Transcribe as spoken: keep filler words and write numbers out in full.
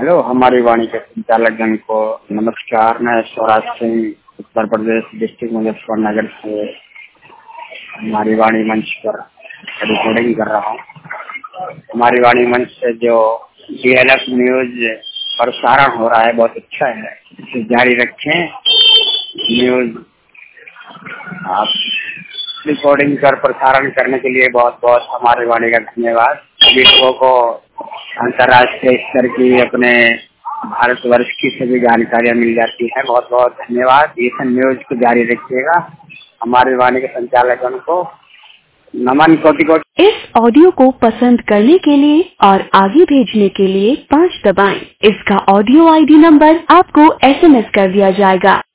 Hello, हमारी वाणी के संचालक गण को नमस्कार। मैं स्वराज सिंह उत्तर प्रदेश डिस्ट्रिक्ट मुजफ्फरनगर से हमारी वाणी मंच पर रिकॉर्डिंग कर रहा हूँ। हमारी वाणी मंच से जो डीएलएफ न्यूज प्रसारण हो रहा है बहुत अच्छा है, इसे जारी रखें। न्यूज आप रिकॉर्डिंग कर प्रसारण करने के लिए बहुत बहुत हमारी वाणी का धन्यवाद। विश्व को अंतर्राष्ट्रीय स्तर की अपने भारतवर्ष की सभी जानकारियां मिल जाती है। बहुत बहुत धन्यवाद। इस न्यूज को जारी रखिएगा। हमारी वाणी के संचालकों को नमन कोटि कोटि। इस ऑडियो को पसंद करने के लिए और आगे भेजने के लिए पाँच दबाएं। इसका ऑडियो आईडी नंबर आपको एसएमएस कर दिया जाएगा।